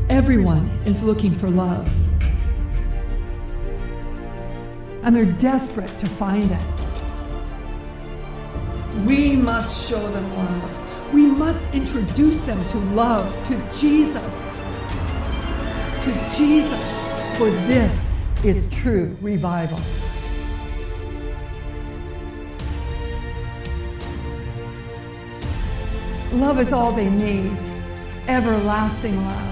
Everyone is looking for love. And they're desperate to find it. We must show them love. We must introduce them to love, to Jesus. To Jesus, for this is true revival. Love is all they need, everlasting love.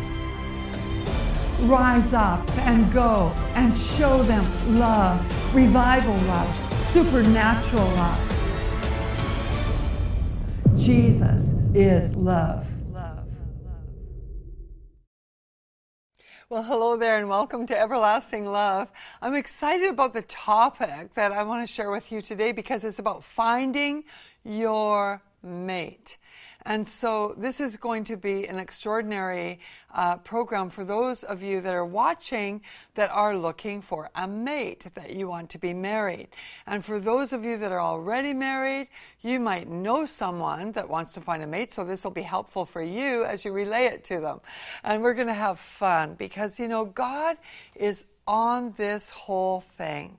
Rise up and go and show them love, revival love, supernatural love. Jesus is love. Well, hello there and welcome to Everlasting Love. I'm excited about the topic that I want to share with you today because it's about finding your mate. And so this is going to be an extraordinary program for those of you that are watching that are looking for a mate, that you want to be married. And for those of you that are already married, you might know someone that wants to find a mate, so this will be helpful for you as you relay it to them. And we're going to have fun because, you know, God is on this whole thing.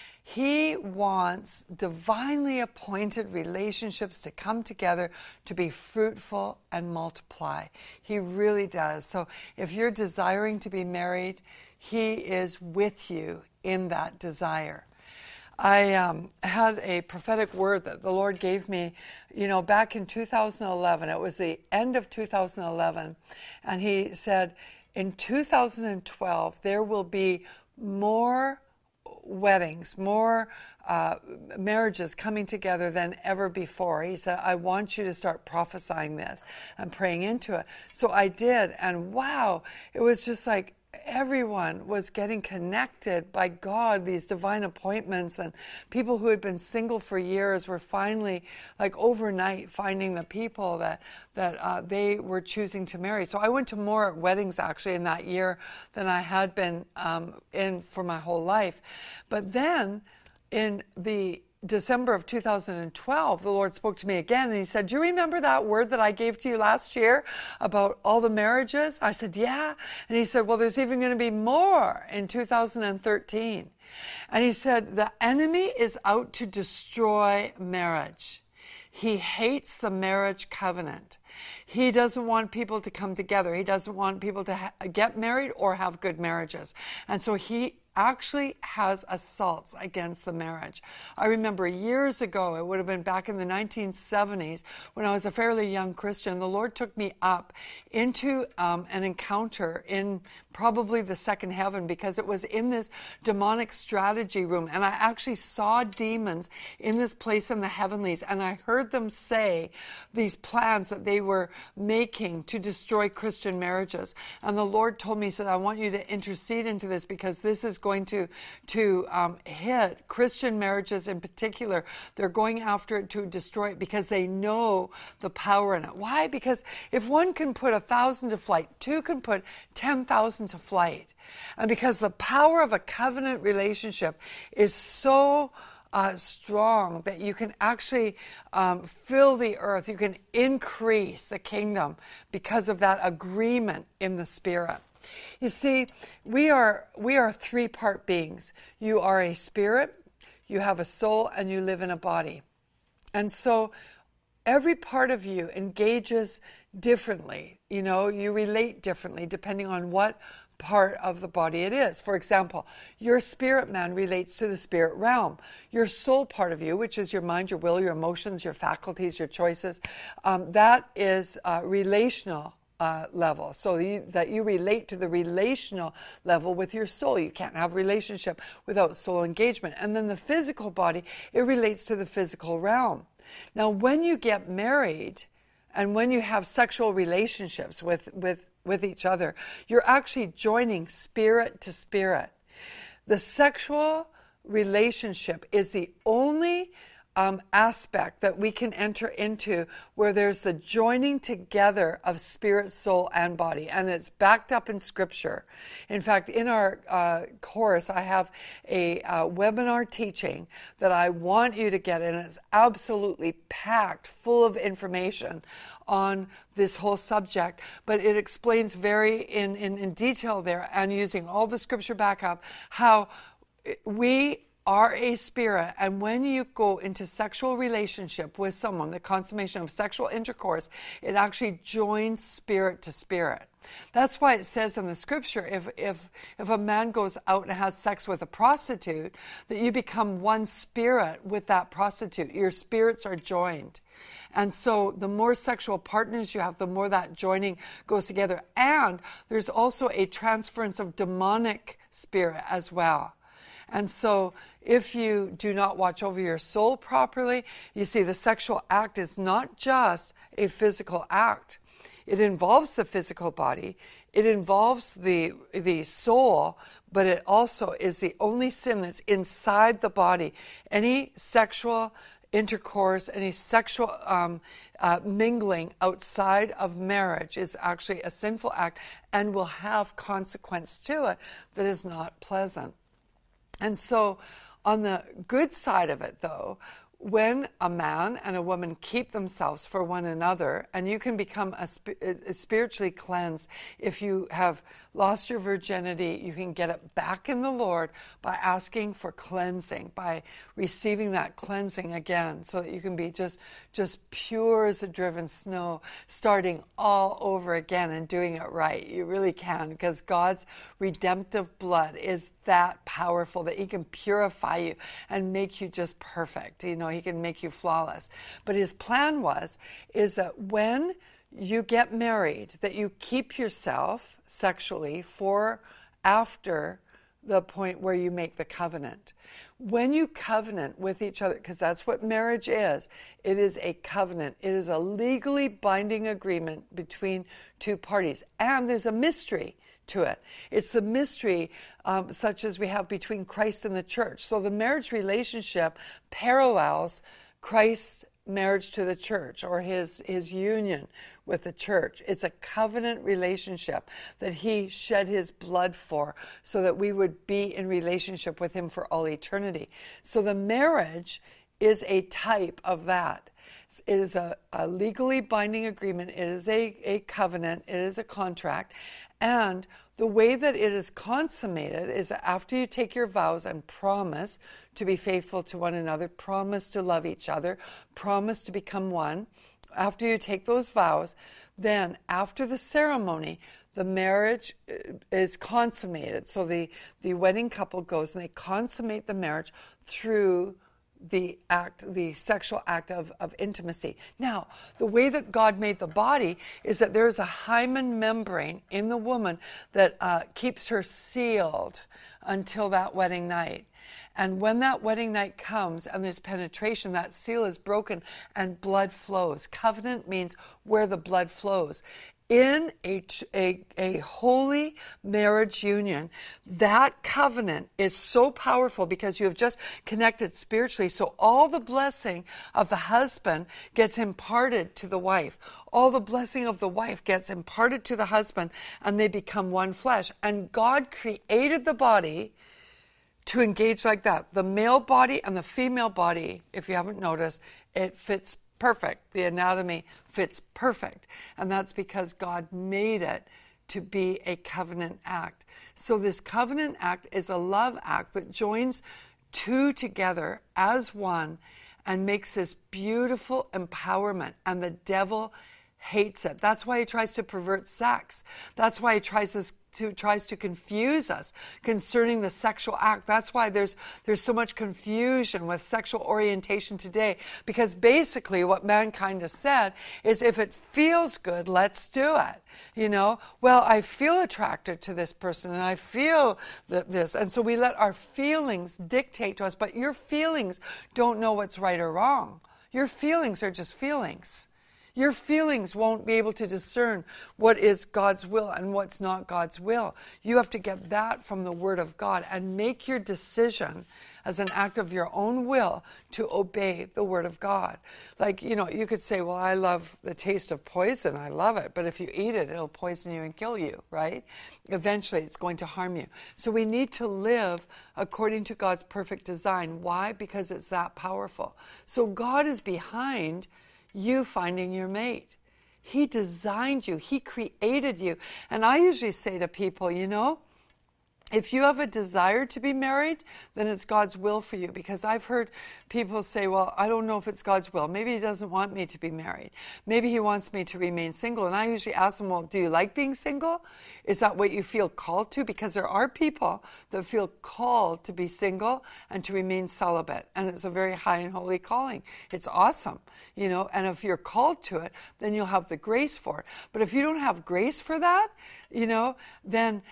He wants divinely appointed relationships to come together to be fruitful and multiply. He really does. So if you're desiring to be married, He is with you in that desire. I had a prophetic word that the Lord gave me, you know, back in 2011. It was the end of 2011. And He said, in 2012, there will be more weddings, more marriages coming together than ever before. He said, I want you to start prophesying this and praying into it. So I did, and wow, it was just like everyone was getting connected by God, these divine appointments, and people who had been single for years were finally, like overnight, finding the people that they were choosing to marry. So I went to more weddings actually in that year than I had been in for my whole life. But then in the December of 2012, the Lord spoke to me again and He said, do you remember that word that I gave to you last year about all the marriages? I said, yeah. And He said, well, there's even going to be more in 2013. And He said, the enemy is out to destroy marriage. He hates the marriage covenant. He doesn't want people to come together. He doesn't want people to get married or have good marriages. And so he actually has assaults against the marriage. I remember years ago, it would have been back in the 1970s, when I was a fairly young Christian, the Lord took me up into an encounter in probably the second heaven, because it was in this demonic strategy room, and I actually saw demons in this place in the heavenlies, and I heard them say these plans that they were making to destroy Christian marriages. And the Lord told me, He said, I want you to intercede into this, because this is going to hit Christian marriages in particular. They're going after it to destroy it because they know the power in it. Why? Because if one can put 1,000 to flight, two can put 10,000 to flight. And because the power of a covenant relationship is so strong that you can actually fill the earth, you can increase the kingdom because of that agreement in the Spirit. You see, we are three-part beings. You are a spirit, you have a soul, and you live in a body. And so every part of you engages differently. You know, you relate differently depending on what part of the body it is. For example, your spirit man relates to the spirit realm. Your soul part of you, which is your mind, your will, your emotions, your faculties, your choices, that is relational level. So that you relate to the relational level with your soul. You can't have relationship without soul engagement. And then the physical body, it relates to the physical realm. Now, when you get married and when you have sexual relationships with each other, you're actually joining spirit to spirit. The sexual relationship is the only aspect that we can enter into where there's the joining together of spirit, soul, and body. And it's backed up in Scripture. In fact, in our course, I have a webinar teaching that I want you to get, and it's absolutely packed full of information on this whole subject, but it explains very in detail there, and using all the Scripture backup, how we are a spirit, and when you go into sexual relationship with someone, the consummation of sexual intercourse, it actually joins spirit to spirit. That's why it says in the Scripture, if a man goes out and has sex with a prostitute, that you become one spirit with that prostitute. Your spirits are joined. And so the more sexual partners you have, the more that joining goes together. And there's also a transference of demonic spirit as well. And so if you do not watch over your soul properly, you see, the sexual act is not just a physical act. It involves the physical body. It involves the soul, but it also is the only sin that's inside the body. Any sexual intercourse, any sexual mingling outside of marriage is actually a sinful act and will have consequence to it that is not pleasant. And so on the good side of it, though, when a man and a woman keep themselves for one another, and you can become spiritually cleansed. If you have lost your virginity, you can get it back in the Lord by asking for cleansing, by receiving that cleansing again, so that you can be just pure as a driven snow, starting all over again and doing it right. You really can, because God's redemptive blood is that powerful that He can purify you and make you just perfect. You know, He can make you flawless. But His plan is that when you get married, that you keep yourself sexually for after the point where you make the covenant. When you covenant with each other, because that's what marriage is, it is a covenant. It is a legally binding agreement between two parties. And there's a mystery to it. It's the mystery such as we have between Christ and the church. So the marriage relationship parallels Christ's marriage to the church, or his union with the church. It's a covenant relationship that He shed His blood for, so that we would be in relationship with Him for all eternity. So the marriage is a type of that. It is a legally binding agreement. It is a covenant. It is a contract. And the way that it is consummated is that after you take your vows and promise to be faithful to one another, promise to love each other, promise to become one, after you take those vows, then after the ceremony, the marriage is consummated. So the wedding couple goes and they consummate the marriage through the sexual act of intimacy. Now, the way that God made the body is that there's a hymen membrane in the woman that keeps her sealed until that wedding night. And when that wedding night comes and there's penetration, that seal is broken and blood flows. Covenant means where the blood flows. In a holy marriage union, that covenant is so powerful because you have just connected spiritually. So all the blessing of the husband gets imparted to the wife. All the blessing of the wife gets imparted to the husband, and they become one flesh. And God created the body to engage like that. The male body and the female body, if you haven't noticed, it fits perfect. The anatomy fits perfect. And that's because God made it to be a covenant act. So this covenant act is a love act that joins two together as one and makes this beautiful empowerment. And the devil hates it. That's why he tries to pervert sex. That's why he tries to confuse us concerning the sexual act. That's why there's so much confusion with sexual orientation today, because basically what mankind has said is, if it feels good, let's do it. You know, well, I feel attracted to this person and I feel this, and so we let our feelings dictate to us. But your feelings don't know what's right or wrong. Your feelings are just feelings. Your feelings won't be able to discern what is God's will and what's not God's will. You have to get that from the Word of God and make your decision as an act of your own will to obey the Word of God. Like, you could say, well, I love the taste of poison. I love it. But if you eat it, it'll poison you and kill you, right? Eventually, it's going to harm you. So we need to live according to God's perfect design. Why? Because it's that powerful. So God is behind you finding your mate. He designed you. He created you. And I usually say to people, if you have a desire to be married, then it's God's will for you. Because I've heard people say, well, I don't know if it's God's will. Maybe He doesn't want me to be married. Maybe He wants me to remain single. And I usually ask them, well, do you like being single? Is that what you feel called to? Because there are people that feel called to be single and to remain celibate. And it's a very high and holy calling. It's awesome, and if you're called to it, then you'll have the grace for it. But if you don't have grace for that, then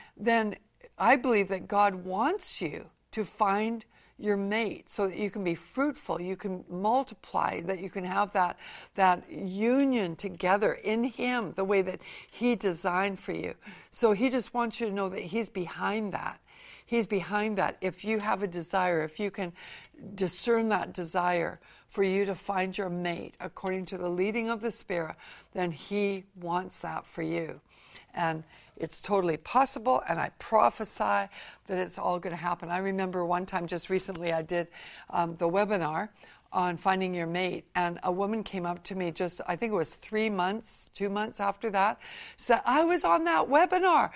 I believe that God wants you to find your mate so that you can be fruitful, you can multiply, that you can have that union together in Him the way that He designed for you. So He just wants you to know that He's behind that. He's behind that. If you have a desire, if you can discern that desire for you to find your mate according to the leading of the Spirit, then He wants that for you. And it's totally possible, and I prophesy that it's all going to happen. I remember one time just recently I did the webinar on finding your mate, and a woman came up to me I think it was 2 months after that. She said, I was on that webinar,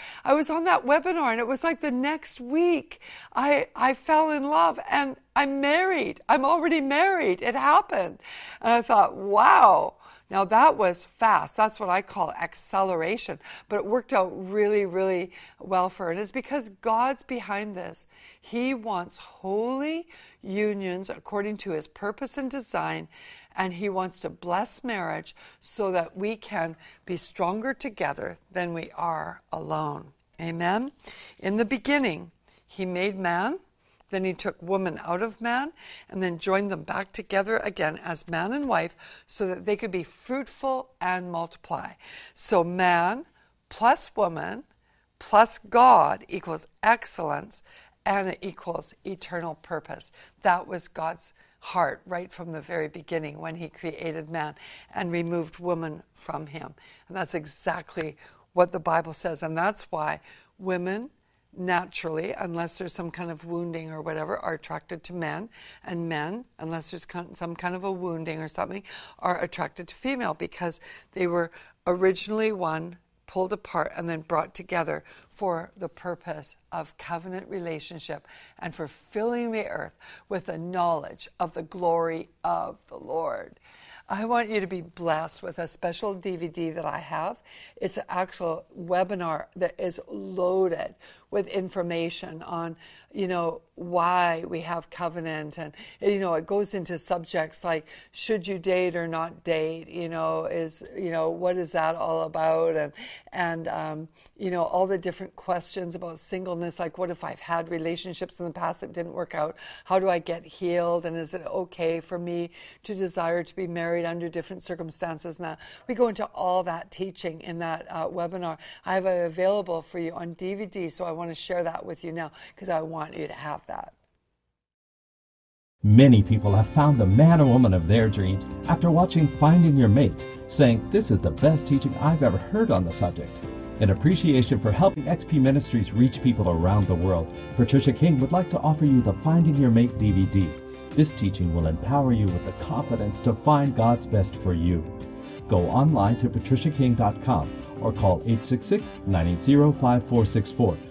and it was like the next week I fell in love, and I'm married. I'm already married. It happened. And I thought, wow. Now that was fast. That's what I call acceleration. But it worked out really, really well for her. And it's because God's behind this. He wants holy unions according to His purpose and design. And He wants to bless marriage so that we can be stronger together than we are alone. Amen? In the beginning, He made man. Then He took woman out of man and then joined them back together again as man and wife so that they could be fruitful and multiply. So man plus woman plus God equals excellence, and it equals eternal purpose. That was God's heart right from the very beginning when He created man and removed woman from him. And that's exactly what the Bible says. And that's why women naturally, unless there's some kind of wounding or whatever, are attracted to men, and men, unless there's some kind of a wounding or something, are attracted to female, because they were originally one, pulled apart and then brought together for the purpose of covenant relationship and for filling the earth with the knowledge of the glory of the Lord. I want you to be blessed with a special DVD that I have. It's an actual webinar that is loaded with information on, why we have covenant. And, it goes into subjects like, should you date or not date? What is that all about? And all the different questions about singleness, like what if I've had relationships in the past that didn't work out? How do I get healed? And is it okay for me to desire to be married under different circumstances? Now, we go into all that teaching in that webinar. I have it available for you on DVD, so I want to share that with you now because I want you to have that. Many people have found the man or woman of their dreams after watching Finding Your Mate, saying, "This is the best teaching I've ever heard on the subject." In appreciation for helping XP Ministries reach people around the world, Patricia King would like to offer you the Finding Your Mate DVD. This teaching will empower you with the confidence to find God's best for you. Go online to patriciaking.com or call 866-980-5464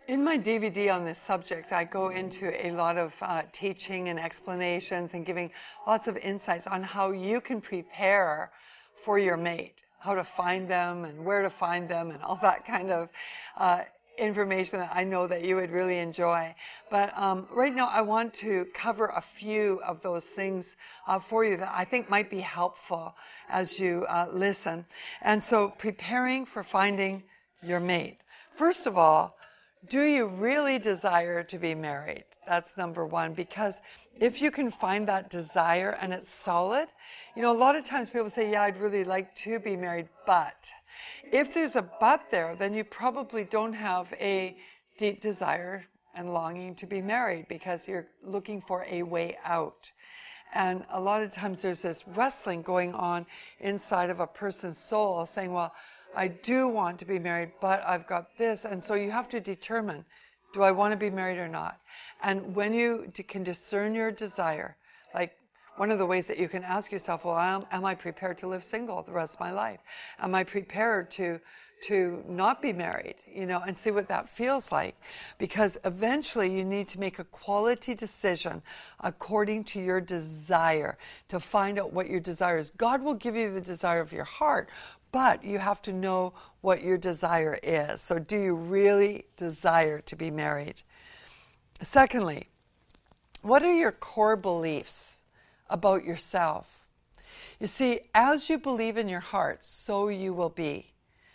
In my DVD on this subject, I go into a lot of teaching and explanations and giving lots of insights on how you can prepare for your mate, how to find them and where to find them and all that kind of information that I know that you would really enjoy. But right now I want to cover a few of those things for you that I think might be helpful as you listen. And so preparing for finding your mate. First of all, do you really desire to be married? That's number one, because if you can find that desire and it's solid, a lot of times people say, yeah, I'd really like to be married, but if there's a but there, then you probably don't have a deep desire and longing to be married because you're looking for a way out. And a lot of times there's this wrestling going on inside of a person's soul saying, well, I do want to be married, but I've got this. And so you have to determine, do I want to be married or not? And when you can discern your desire, like one of the ways that you can ask yourself, well, am I prepared to live single the rest of my life? Am I prepared to not be married, and see what that feels like? Because eventually you need to make a quality decision according to your desire to find out what your desire is. God will give you the desire of your heart, but you have to know what your desire is. So do you really desire to be married? Secondly, what are your core beliefs about yourself? You see, as you believe in your heart, so you will be.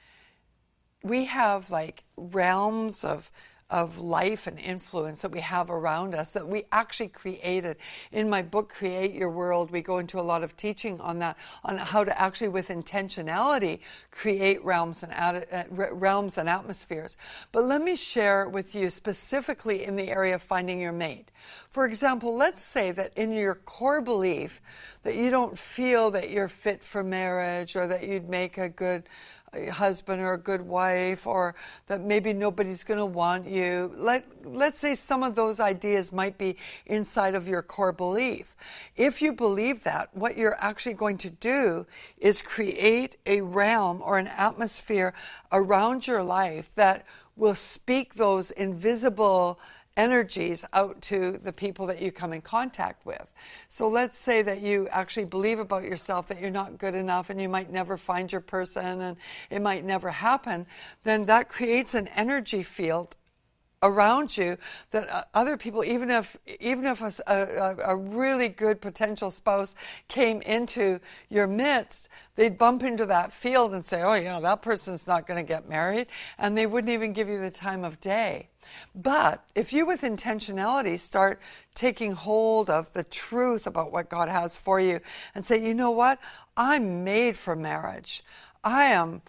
We have like realms of life and influence that we have around us that we actually created. In my book, Create Your World, we go into a lot of teaching on that, on how to actually, with intentionality, create realms and atmospheres. But let me share with you specifically in the area of finding your mate. For example, let's say that in your core belief that you don't feel that you're fit for marriage, or that you'd make a good husband or a good wife, or that maybe nobody's going to want you. Let's say some of those ideas might be inside of your core belief. If you believe that, what you're actually going to do is create a realm or an atmosphere around your life that will speak those invisible energies out to the people that you come in contact with. So let's say that you actually believe about yourself that you're not good enough and you might never find your person and it might never happen. Then that creates an energy field around you that other people, even if a really good potential spouse came into your midst, they'd bump into that field and say, oh yeah, that person's not going to get married, and they wouldn't even give you the time of day. But if you, with intentionality, start taking hold of the truth about what God has for you and say, you know what, I'm made for marriage. I'm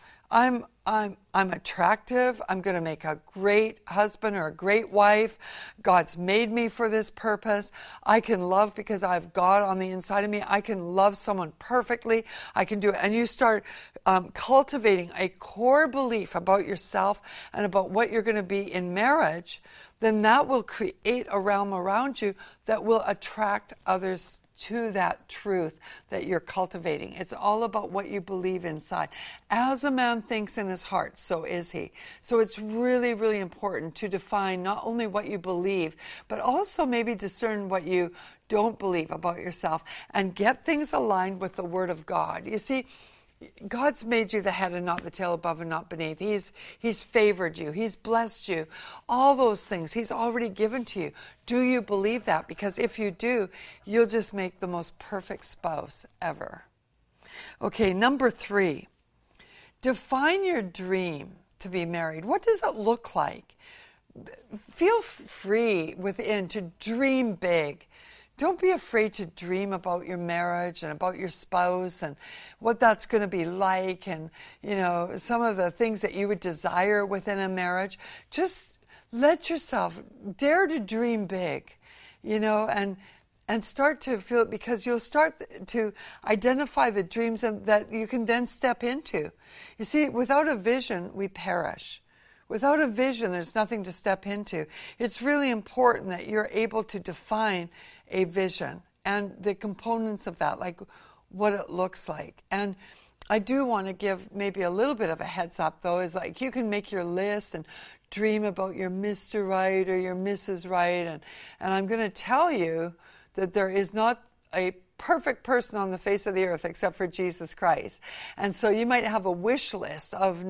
attractive. I'm going to make a great husband or a great wife. God's made me for this purpose. I can love because I have God on the inside of me. I can love someone perfectly. I can do it. And you start cultivating a core belief about yourself and about what you're going to be in marriage, then that will create a realm around you that will attract others to that truth that you're cultivating. It's all about what you believe inside. As a man thinks in his heart, so is he. So it's really, really important to define not only what you believe, but also maybe discern what you don't believe about yourself and get things aligned with the Word of God. You see, God's made you the head and not the tail, above and not beneath. He's favored you. He's blessed you. All those things He's already given to you. Do you believe that? Because if you do, you'll just make the most perfect spouse ever. Okay, number 3. Define your dream to be married. What does it look like? Feel free within to dream big. Don't be afraid to dream about your marriage and about your spouse and what that's going to be like, and, some of the things that you would desire within a marriage. Just let yourself dare to dream big, and start to feel it, because you'll start to identify the dreams that you can then step into. You see, without a vision, we perish. Without a vision, there's nothing to step into. It's really important that you're able to define a vision and the components of that, like what it looks like. And I do want to give maybe a little bit of a heads up, though, is like you can make your list and dream about your Mr. Right or your Mrs. Right, and I'm going to tell you that there is not a perfect person on the face of the earth except for Jesus Christ. And so you might have a wish list of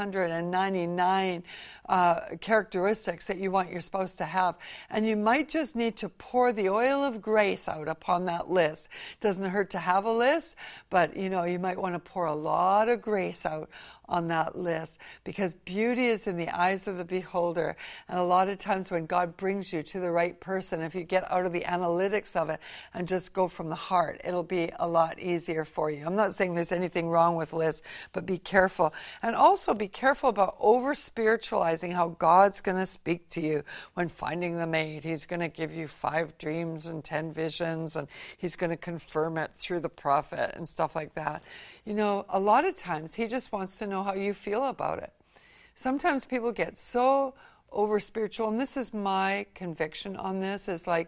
999 characteristics that you want your spouse to have, and you might just need to pour the oil of grace out upon that list. Doesn't hurt to have a list, but you might want to pour a lot of grace out on that list, because beauty is in the eyes of the beholder. And a lot of times when God brings you to the right person, if you get out of the analytics of it and just go from the heart, it'll be a lot easier for you. I'm not saying there's anything wrong with lists, but be careful. And also be careful about over-spiritualizing how God's going to speak to you when finding the mate. He's going to give you 5 dreams and 10 visions, and he's going to confirm it through the prophet and stuff like that. A lot of times he just wants to know how you feel about it. Sometimes people get so over spiritual, and this is my conviction on this, is like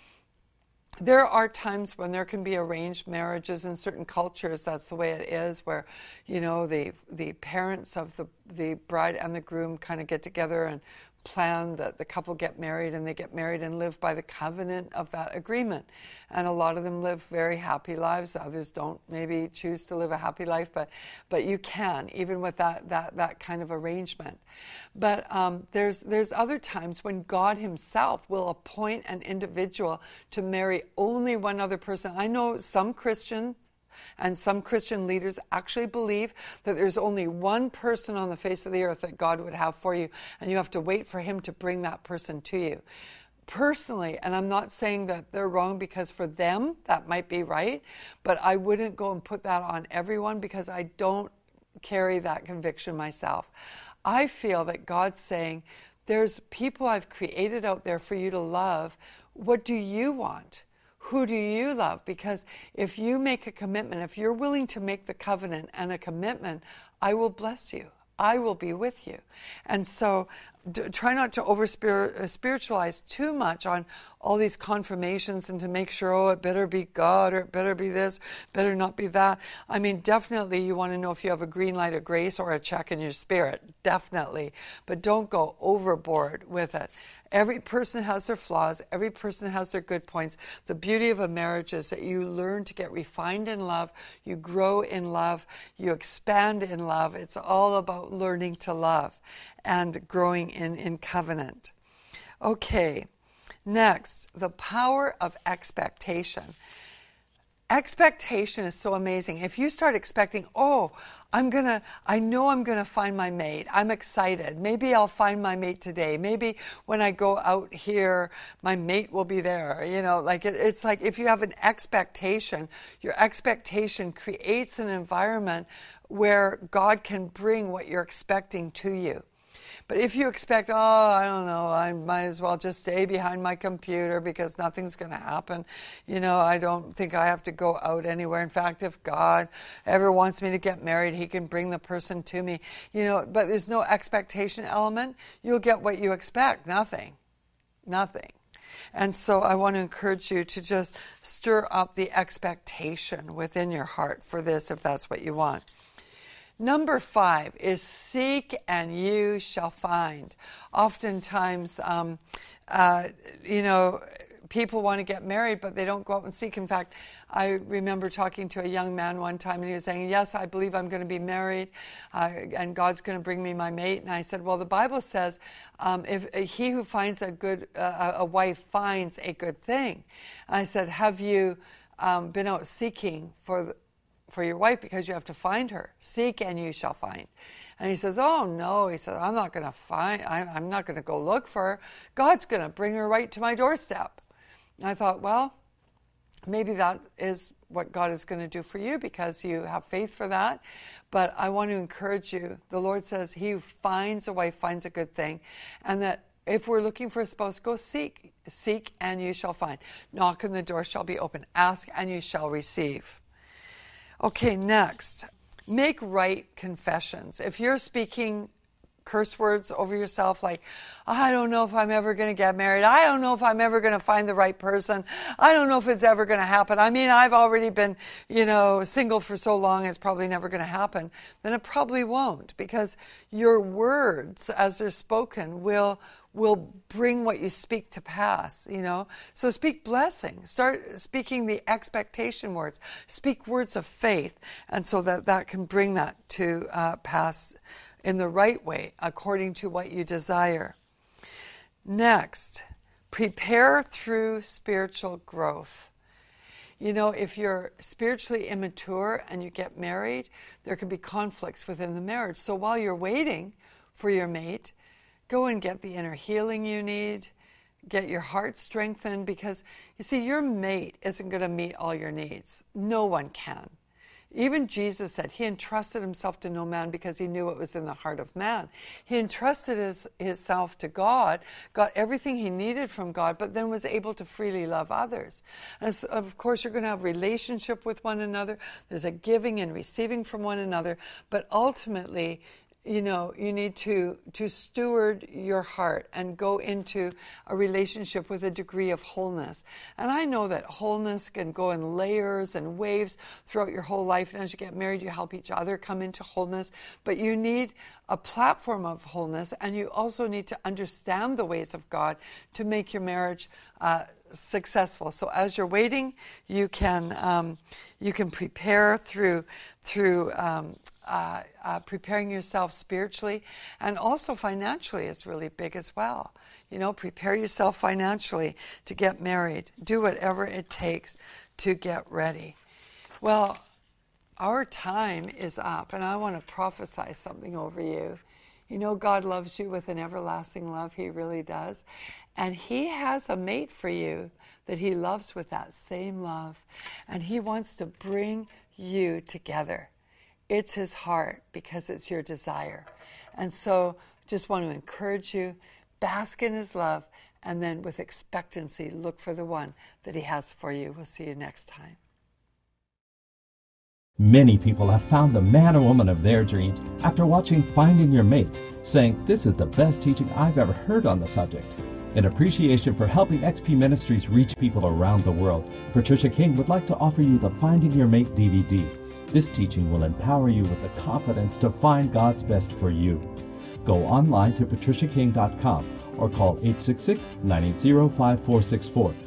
there are times when there can be arranged marriages in certain cultures. That's the way it is, where the parents of the bride and the groom kind of get together and plan that the couple get married, and they get married and live by the covenant of that agreement. And a lot of them live very happy lives. Others don't maybe choose to live a happy life, but you can, even with that kind of arrangement. But there's other times when God himself will appoint an individual to marry only one other person. I know some Christian leaders actually believe that there's only one person on the face of the earth that God would have for you, and you have to wait for him to bring that person to you. Personally, and I'm not saying that they're wrong, because for them that might be right, but I wouldn't go and put that on everyone, because I don't carry that conviction myself. I feel that God's saying, there's people I've created out there for you to love. What do you want? Who do you love? Because if you make a commitment, if you're willing to make the covenant and a commitment, I will bless you. I will be with you. And so try not to over-spiritualize too much on all these confirmations and to make sure, it better be God, or it better be this, better not be that. I mean, definitely you want to know if you have a green light of grace or a check in your spirit. Definitely. But don't go overboard with it. Every person has their flaws. Every person has their good points. The beauty of a marriage is that you learn to get refined in love. You grow in love. You expand in love. It's all about learning to love and growing in covenant. Okay, next, the power of expectation. Expectation is so amazing. If you start expecting, I know I'm gonna find my mate. I'm excited. Maybe I'll find my mate today. Maybe when I go out here, my mate will be there. It's like if you have an expectation, your expectation creates an environment where God can bring what you're expecting to you. But if you expect, I don't know, I might as well just stay behind my computer because nothing's going to happen. I don't think I have to go out anywhere. In fact, if God ever wants me to get married, he can bring the person to me. But there's no expectation element. You'll get what you expect. Nothing. And so I want to encourage you to just stir up the expectation within your heart for this, if that's what you want. Number 5 is seek and you shall find. Oftentimes, people want to get married, but they don't go out and seek. In fact, I remember talking to a young man one time, and he was saying, yes, I believe I'm going to be married, and God's going to bring me my mate. And I said, well, the Bible says, if he who finds a wife finds a good thing. And I said, have you been out seeking for your wife? Because you have to find her. Seek and you shall find. And he says, oh no, he says, I'm not going to go look for her. God's going to bring her right to my doorstep. And I thought, well, maybe that is what God is going to do for you because you have faith for that. But I want to encourage you. The Lord says he who finds a wife finds a good thing. And that if we're looking for a spouse, go seek. Seek and you shall find. Knock and the door shall be open. Ask and you shall receive. Okay, next, make right confessions. If you're speaking curse words over yourself like, I don't know if I'm ever going to get married. I don't know if I'm ever going to find the right person. I don't know if it's ever going to happen. I mean, I've already been, single for so long, it's probably never going to happen. Then it probably won't, because your words, as they're spoken, will bring what you speak to pass, So speak blessing. Start speaking the expectation words. Speak words of faith, and so that can bring that to pass in the right way, according to what you desire. Next, prepare through spiritual growth. If you're spiritually immature and you get married, there can be conflicts within the marriage. So while you're waiting for your mate, go and get the inner healing you need. Get your heart strengthened, because, you see, your mate isn't going to meet all your needs. No one can. Even Jesus said he entrusted himself to no man because he knew what was in the heart of man. He entrusted himself to God, got everything he needed from God, but then was able to freely love others. And so, of course, you're going to have relationship with one another. There's a giving and receiving from one another, but ultimately, you need to steward your heart and go into a relationship with a degree of wholeness. And I know that wholeness can go in layers and waves throughout your whole life. And as you get married, you help each other come into wholeness. But you need a platform of wholeness, and you also need to understand the ways of God to make your marriage successful. So as you're waiting, you can prepare through preparing yourself spiritually, and also financially is really big as well. Prepare yourself financially to get married. Do whatever it takes to get ready. Well, our time is up, and I want to prophesy something over you. God loves you with an everlasting love. He really does. And he has a mate for you that he loves with that same love. And he wants to bring you together. It's his heart, because it's your desire. And so just want to encourage you, bask in his love, and then with expectancy, look for the one that he has for you. We'll see you next time. Many people have found the man or woman of their dreams after watching Finding Your Mate, saying, "This is the best teaching I've ever heard on the subject." In appreciation for helping XP Ministries reach people around the world, Patricia King would like to offer you the Finding Your Mate DVD. This teaching will empower you with the confidence to find God's best for you. Go online to patriciaking.com or call 866-980-5464